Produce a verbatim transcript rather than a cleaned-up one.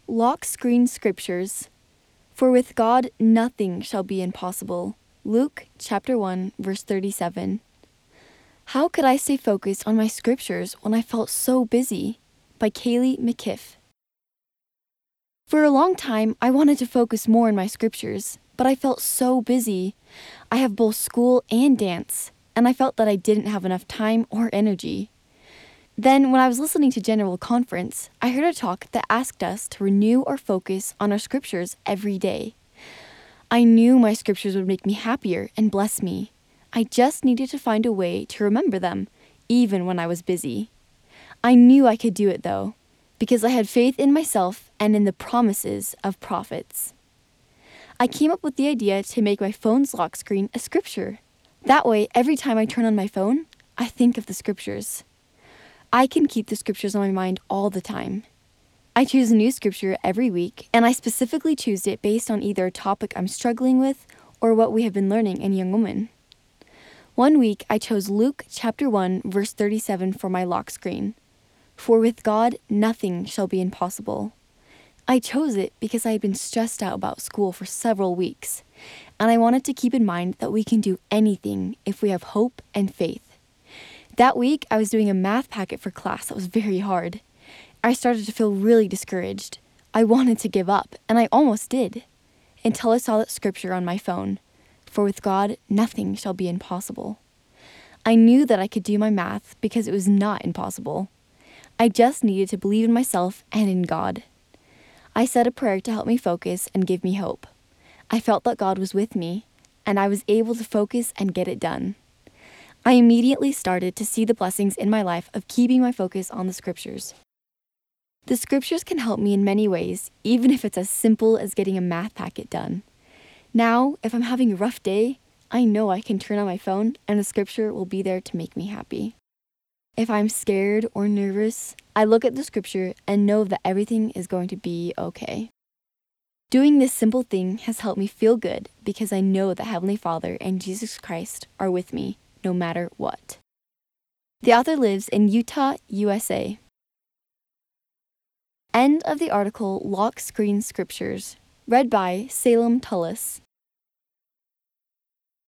Lock Screen Scriptures. For with God nothing shall be impossible. Luke chapter one, verse thirty-seven. How could I stay focused on my scriptures when I felt so busy? By Kaylee McKiff. For a long time, I wanted to focus more on my scriptures, but I felt so busy. I have both school and dance, and I felt that I didn't have enough time or energy. Then, when I was listening to General Conference, I heard a talk that asked us to renew our focus on our scriptures every day. I knew my scriptures would make me happier and bless me. I just needed to find a way to remember them, even when I was busy. I knew I could do it, though, because I had faith in myself and in the promises of prophets. I came up with the idea to make my phone's lock screen a scripture. That way, every time I turn on my phone, I think of the scriptures. I can keep the scriptures on my mind all the time. I choose a new scripture every week, and I specifically choose it based on either a topic I'm struggling with or what we have been learning in Young Woman. One week, I chose Luke chapter one, verse thirty-seven for my lock screen. For with God, nothing shall be impossible. I chose it because I had been stressed out about school for several weeks, and I wanted to keep in mind that we can do anything if we have hope and faith. That week, I was doing a math packet for class that was very hard. I started to feel really discouraged. I wanted to give up, and I almost did, until I saw that scripture on my phone. For with God, nothing shall be impossible. I knew that I could do my math because it was not impossible. I just needed to believe in myself and in God. I said a prayer to help me focus and give me hope. I felt that God was with me, and I was able to focus and get it done. I immediately started to see the blessings in my life of keeping my focus on the scriptures. The scriptures can help me in many ways, even if it's as simple as getting a math packet done. Now, if I'm having a rough day, I know I can turn on my phone and the scripture will be there to make me happy. If I'm scared or nervous, I look at the scripture and know that everything is going to be okay. Doing this simple thing has helped me feel good because I know that Heavenly Father and Jesus Christ are with me no matter what. The author lives in Utah, U S A. End of the article Lock Screen Scriptures, read by Salem Tullis.